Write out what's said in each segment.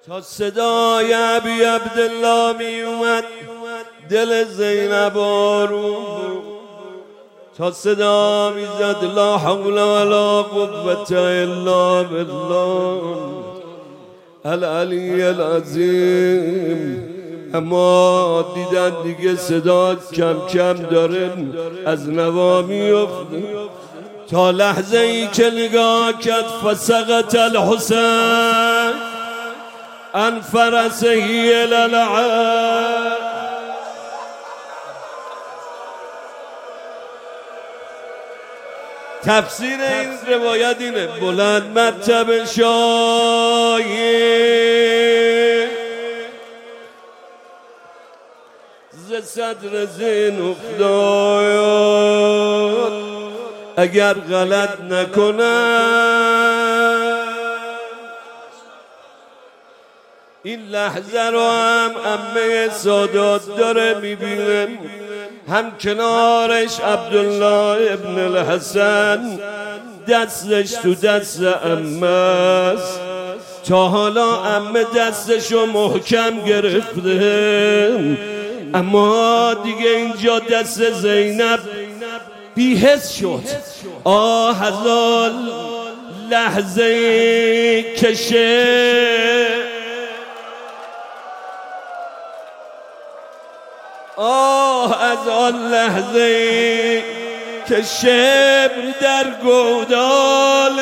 تا صدای ابی عبدالله می اومد دل زینب آروم، تا صدا می زد لا حول ولا قوة الا بالله العلی العظیم. اما دیدن دیگه صدا کم کم داره از نوا میفته، تا لحظه ای که نگاه کرد فسقط الحسین عن فرسه الی العرش. تفسیر این روایت اینه: بلند مرتبه شاید ز صدر زین افتاد، اگر غلط نکنم این لحظه رو هم عمه سادات داره میبینه، هم کنارش عبدالله ابن الحسن دستش تو دست عمه است. تا حالا عمه دستشو محکم گرفته، اما دیگه اینجا دست زینب بی‌حس شد. هزار لحظه کشه، از آن لحظه که شبر در گودال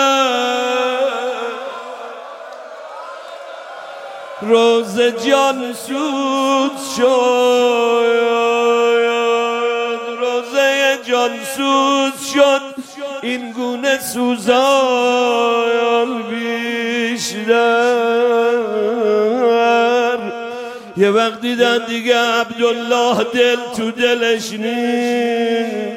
روز جان سود شد، روزه جان سود شد، این گونه سوزان بیشتر. یه وقت دیدن دیگه عبدالله دل تو دلش نیست،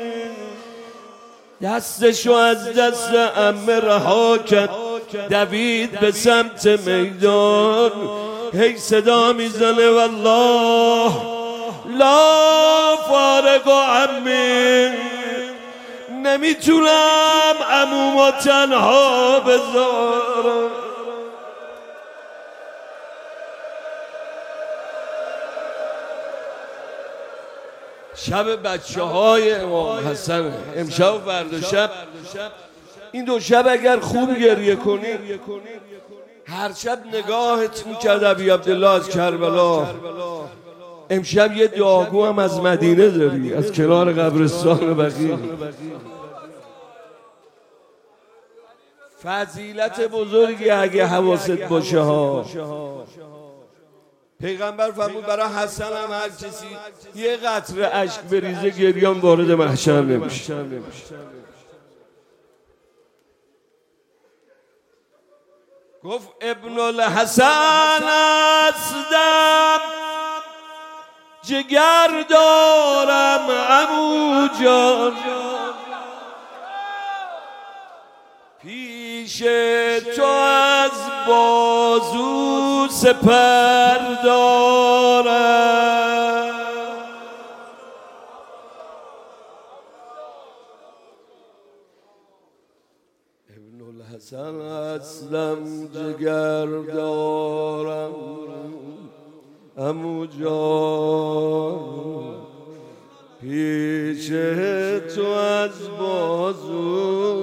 دستشو از دست عمه رها کرد، دوید به سمت میدان. هی صدا میزنه والله لا فارق عمی، نمیتونم عمومو تنها بذارم. شب بچه های امام حسن امشب و فردا شب، این دو شب اگر خوب گریه کنی، هر شب نگاهت میکرد ابی عبدالله از کربلا. امشب یه دعاگو هم از مدینه داری، از کنار قبرستان بقیع. فضیلت بزرگی اگه حواست باشه ها. پیغمبر فرمود برای حسن هم هر کسی یه قطره اشک بریزه گریان وارد محشر نمیشه. گفت ابن الحسن هستم، جگر دارم عمو جان، پیش تو از بازو سپر دارم. ابن الحسن هستم، جگر دارم عمو جان، پیش تو از بازو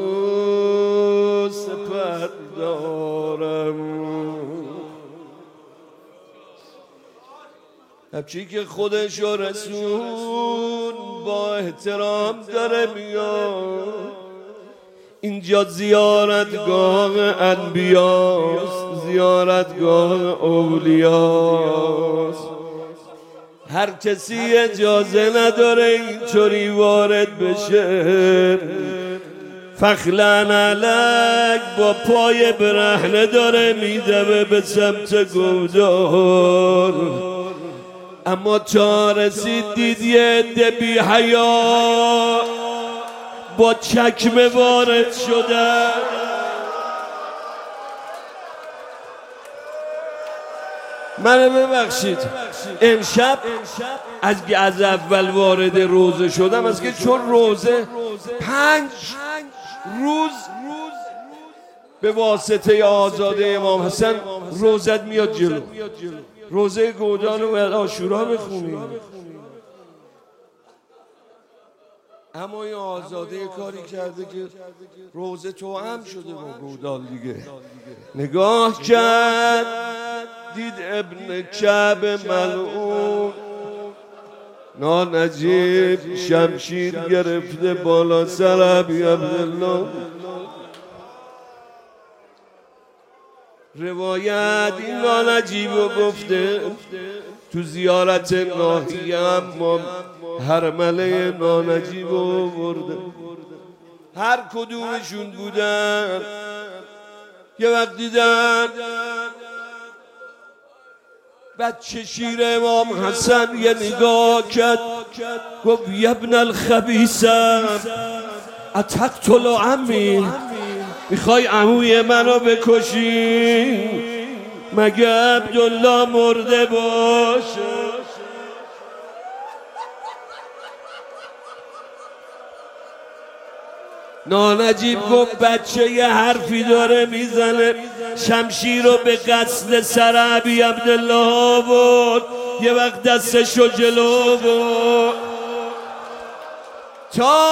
سپر دارم. هرچی که خودش و رسول با احترام داره میاد، اینجا زیارتگاه انبیاست، زیارتگاه اولیاست. هر کسی اجازه نداره اینطوری وارد بشه. فخلن علک با پای برهنه داره میدوه به سمت گودال، اما تا رسید دید یه عده بی حیا با چکمه وارد شده. منو ببخشید، امشب از اول وارد روزه شدم، از که چون روزه 5 روز به واسطه آزاده امام حسن روزت میاد جلو. روزه گودال و عاشورا بخونی. اما این آزاده کاری کرده که روزه توأم شده با گودال دیگه. نگاه کرد دید ابن کعب ملعون نانجیب شمشیر گرفته بالا سر ابی عبدالله. روایت این نانجیب رو گفته تو زیارت ناحیه هم هرمله نانجیب رو برده. هر کدومشون بودن یه وقت دیدن بچه شیر امام حسن یه نگاه کرد گفت یبن الخبیثه اتقتل عمی، میخوای عموی منو بکشی؟ مگه عبدالله مرده باشه؟ نانجیب گفت بچه یه حرفی داره میزنه. شمشیر رو به قصد سر ابی عبدالله بود. یه وقت دستشو جلو بود تا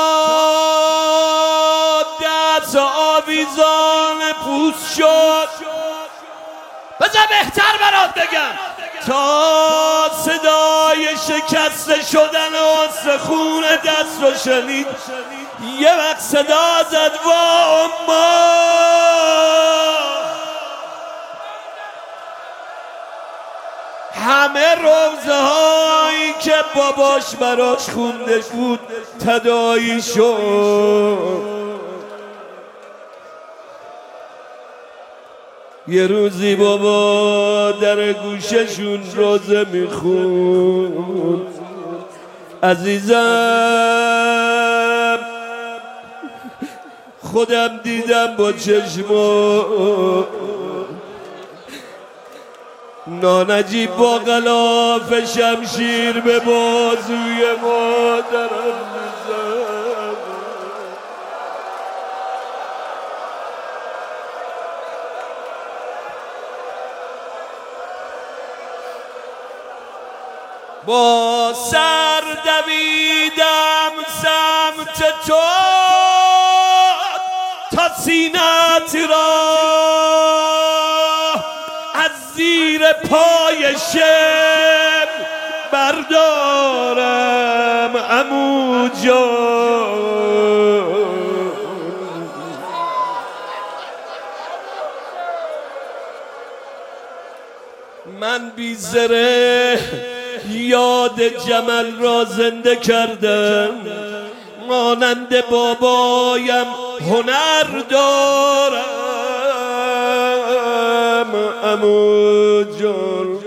دست آویزان پوست شد. بذار بهتر برات بگم، تا صدای شکسته شدن استخون دست رو شنید. یه وقت صدا زد وا اما، همه روزه هایی که باباش براش خونده بود تداعی شد. یه روزی بابا در گوششون روزه میخوند. عزیزم خودم دیدم با چشمو نانجیب با غلاف شمشیر به بازوی مادرم میزد. با سر دویدم سمت تو تا سینه‌ت را از زیر پای شم بردارم عمو جان. من بی زره یاد جمل را زنده کردم. مانند بابایم هنر دارم عمو جان.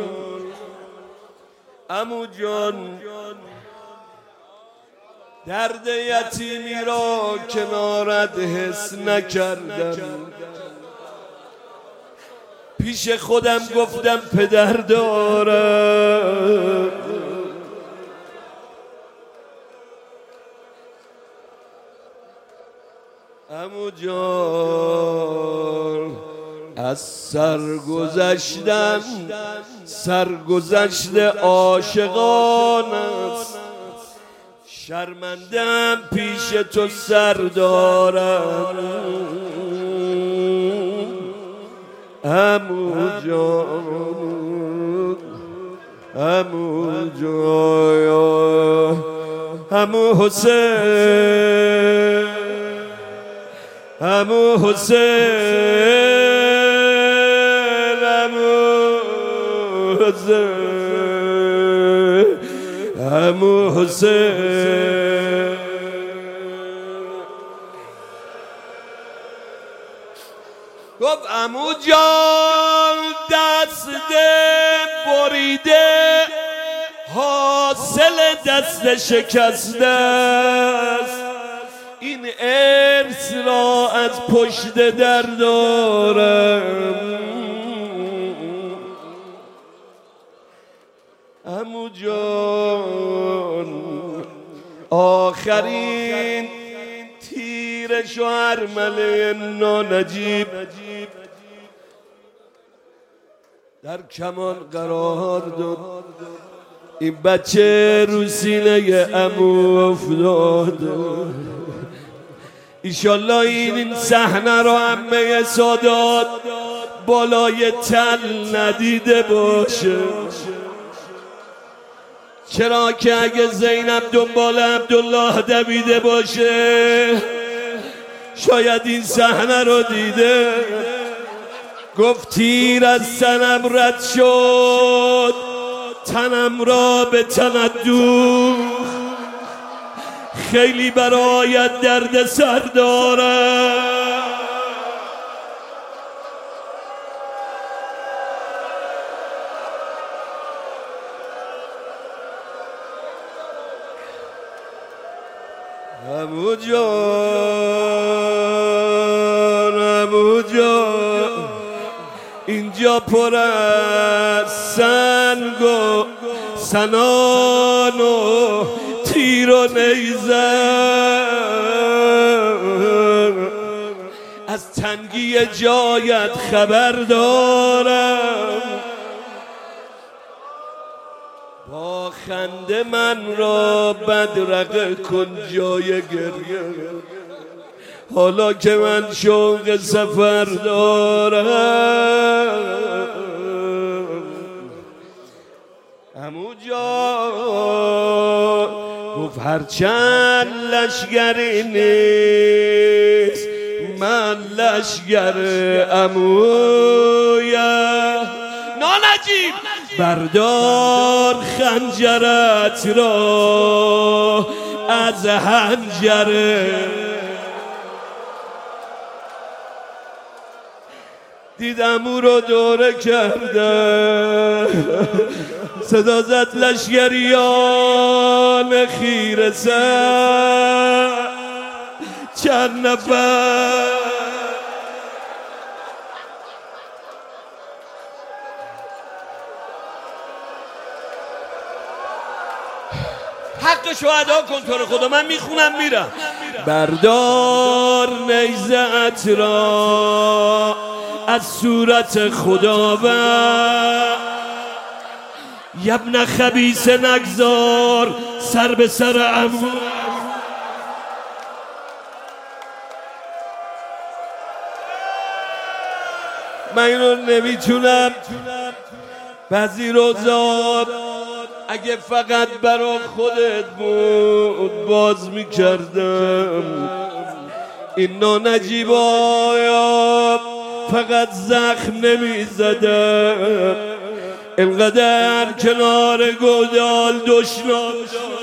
عمو جان درد یتیمی را کنارت حس نکردم. پیش خودم گفتم پدر دارم. عمو جان از سرگذشت عاشقان است. شرمندم پیش تو سر دارم عمو جان. عمو جان عمو حسین عمو حسین عمو حسین عمو حسین. گفت عمو جان دست بریده حاصل دست شکسته است. این ارث را از پشت در دارم عمو جان. آخرین تیر دیدش و ارمله نانجیب در کمان قرار داد. این بچه رو سینه عمو افتاد. ایشالله این صحنه رو عمه سادات بالای تل ندیده باشه، چرا که اگه زینب دنبال عبدالله دویده باشه شاید این صحنه رو دیده. گفت تیر از سنم رد شد، تنم را به تنت دوخت، خیلی برایت درد سر دارم. عمو جان، عمو جان، اینجا پر از سنگ و سنان و تیر و نیزه، از تنگی جایت خبر دارم. با خنده من را بدرقه کن جای گریه، حالا که من شوق سفر دارم. عمو جان گفت هرچند لشگری نیست من لشگر عمویم. نانجیب بردار خنجرت را از حنجره. دیدم او رو دوره کرده، صدا زد لشگریان خیره سر چند نفر. حقشو ادا کن تو رو خدا، من میخونم میرم. بردار نیزه‌ات را از صورت خداوند، یبن خبیث نگذار سر به سر عمو. من اینو نمیتونم بعضی روزا اگه فقط برا خودت بود باز میکردم. این نانجیبا فقط زخم نمیزدم، اینقدر کنار گودال دشنام شد.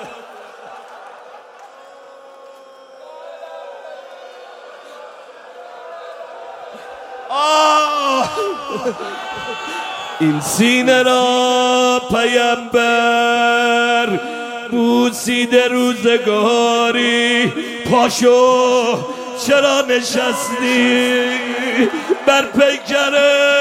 این سینه را پیامبر بوسیده روزگاری، پاشو چرا نشستی بر پیکره